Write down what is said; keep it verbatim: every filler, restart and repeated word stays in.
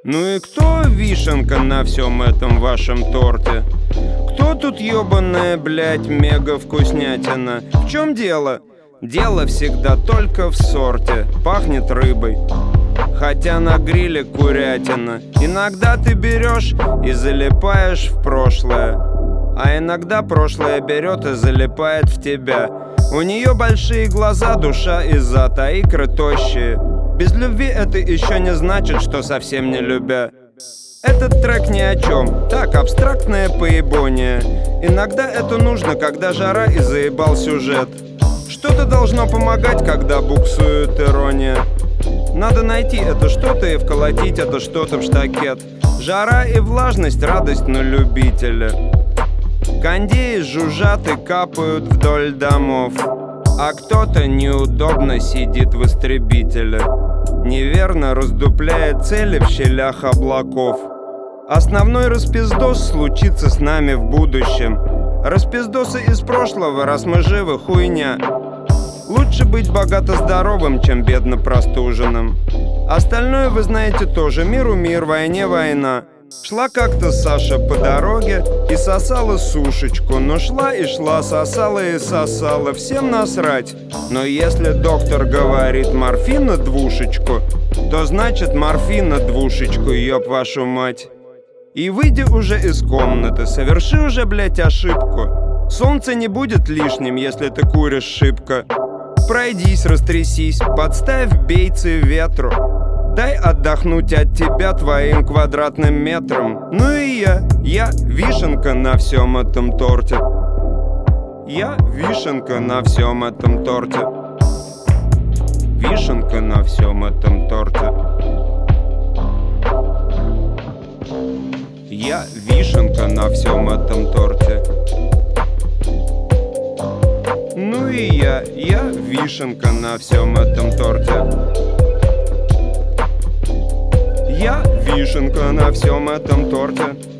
Ну и кто вишенка на всем этом вашем торте? Кто тут ёбаная, блядь, мега вкуснятина? В чем дело? Дело всегда только в сорте. Пахнет рыбой, хотя на гриле курятина. Иногда ты берешь и залипаешь в прошлое, а иногда прошлое берет и залипает в тебя. У нее большие глаза, душа и зад, а икры тощие. Без любви это еще не значит, что совсем не любя. Этот трек ни о чем, так, абстрактная поебония. Иногда это нужно, когда жара и заебал сюжет. Что-то должно помогать, когда буксует ирония. Надо найти это что-то и вколотить это что-то в штакет. Жара и влажность, радость на любителя. Кондеи жужжат и капают вдоль домов, а кто-то неудобно сидит в истребителе. Неверно раздупляет цели в щелях облаков. Основной распиздос случится с нами в будущем. Распиздосы из прошлого, раз мы живы, хуйня. Лучше быть богато здоровым, чем бедно простуженным. Остальное вы знаете тоже. Миру мир, войне война. Шла как-то Саша по дороге и сосала сушечку. Но шла и шла, сосала и сосала, всем насрать. Но если доктор говорит морфина двушечку, то значит морфина двушечку, ёб вашу мать. И выйди уже из комнаты, соверши уже, блять, ошибку. Солнце не будет лишним, если ты куришь шибко. Пройдись, растрясись, подставь бейцы ветру. Дай отдохнуть от тебя твоим квадратным метром. Ну и я, я вишенка на всем этом торте. Я вишенка на всем этом торте. Вишенка на всем этом торте. Я вишенка на всем этом торте. Ну и я, я вишенка на всем этом торте. Я вишенка на всем этом торте.